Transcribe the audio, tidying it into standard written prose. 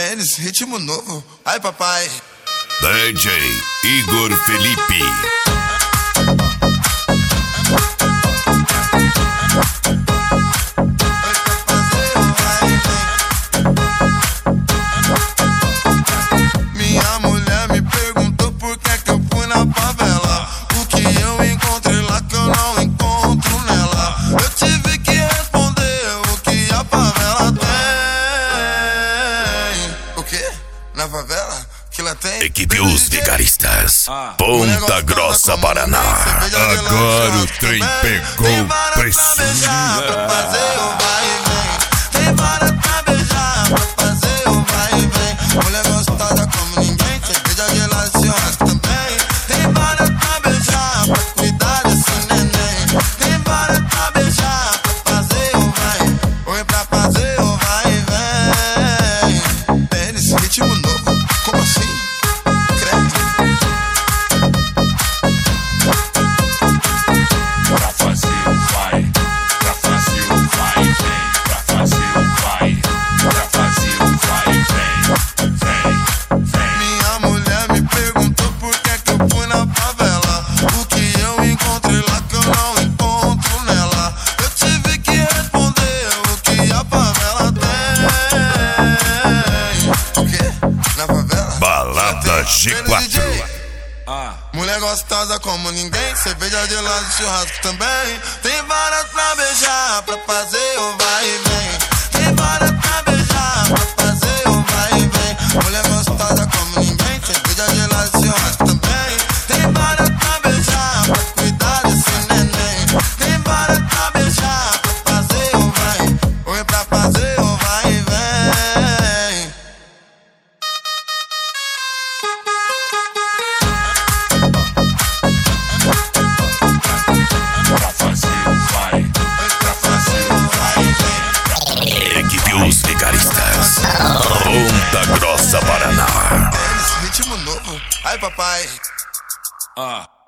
Tênis, ritmo novo. Ai, papai. DJ Igor Felipe. Minha mulher me perguntou por que eu fui na favela. O que eu encontrei lá que eu não encontro nela. Eu tive que responder o que a favela tem. O quê? Na favela? Que lá tem? Equipe Os Vigaristas, Ponta Grossa, Paraná. Agora o trem pegou pressão. Pra fazer o vai e vem. Tem vara pra beijar, pra fazer o vai e vem. Mulher gostosa como ninguém, cerveja gelada, churrasco também. Tem vara pra beijar, pra cuidar desse neném. Tem vara pra beijar, pra fazer o vai. Oi, pra fazer o vai e vem. Tênis, ritmo novo, como assim? Pra fazer o vai, pra fazer o vai, vem. Pra fazer o vai, pra fazer o vai, vem. Vem. Minha mulher me perguntou por que eu fui na favela. O que eu encontrei lá que eu não encontro nela. Eu tive que responder o que a favela tem. O quê? Na favela? Balada G4. Mulher gostosa como ninguém, cerveja gelada, churrasco também. Tem varas pra beijar, pra fazer o vai e vem. Tem varas pra beijar, pra fazer o vai e vem. Mulher gostosa como ninguém, cerveja gelada, churrasco também. Tem varas pra beijar, pra cuidar desse neném. Tem varas pra beijar, pra fazer o vai. Oi, pra fazer o vai e vem. Pra fazer o vai, pra fazer o vai, vem. Equipe Os Vigaristas, Ponta Grossa, Paraná. Ritmo novo. Ai, papai.